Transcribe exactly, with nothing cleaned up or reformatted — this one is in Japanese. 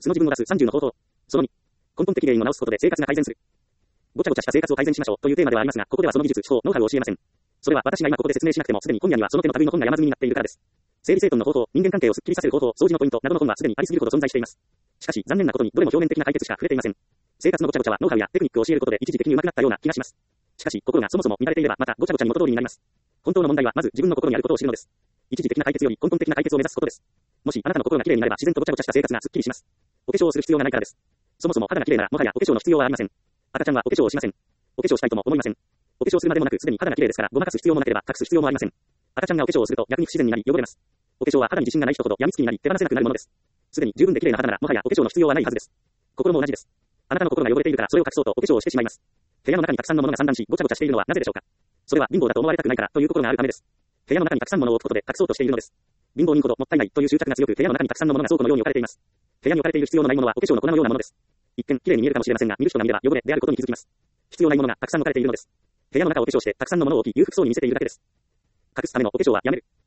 素の自分を出すさんじゅうの方法。そのに、根本的原因を直すことで生活が改善する。ごちゃごちゃした生活を改善しましょうというテーマではありますが、ここではその技術、手法、ノウハウを教えません。それは私が今ここで説明しなくても、すでに本屋にはその手の類の本が山積みになっているからです。整理整頓の方法、人間関係をスッキリさせる方法、掃除のポイントなどの本はすでにありすぎるほど存在しています。しかし、残念なことにどれも表面的な解決しか触れていません。生活のごちゃごちゃはノウハウやテクニックを教えることで一時的に上手くなったような気がします。しかし、心がそもそも乱れていれば、またごちゃごちゃに元通りになります。本当の問題はまず自分の心にあることを知るのです。一時的な解決より根本的な解決を目指すことです。もしあなたの心がきれいになれば自然とごちゃごちゃした生活がスッキリします。お化粧をする必要がないからです。そもそも肌がきれいならもはやお化粧の必要はありません。赤ちゃんはお化粧をしません。お化粧したいとも思いません。お化粧するまでもなくすでに肌がきれいですからごまかす必要もなければ隠す必要もありません。赤ちゃんがお化粧をすると逆に不自然になり汚れます。お化粧は肌に自信がない人ほど病みつきになり手放せなくなるものです。すでに十分できれいな肌ならもはやお化粧の必要はないはずです。心も同じです。あなたの心が汚れているからそれを隠そうとお化粧をしてしまいます。部屋の中にたくさんのものが散乱しごちゃごちゃしているのはなぜでしょうか。それは貧乏だと思われたくないからという心があるためです。部屋の中にたくさんのものを置くことで隠そうとしているのです。貧乏人ほどもったいないという執着が強く部屋の中にたくさんのものが倉庫のように置かれています。部屋に置かれている必要のないものはお化粧の粉のようなものです。一見きれいに見えるかもしれませんが見る人が見れば汚れであることに気づきます。必要ないものがたくさん置かれているのです。部屋の中をお化粧してたくさんのものを置き裕福そうに見せているだけです。隠すためのお化粧はやめる。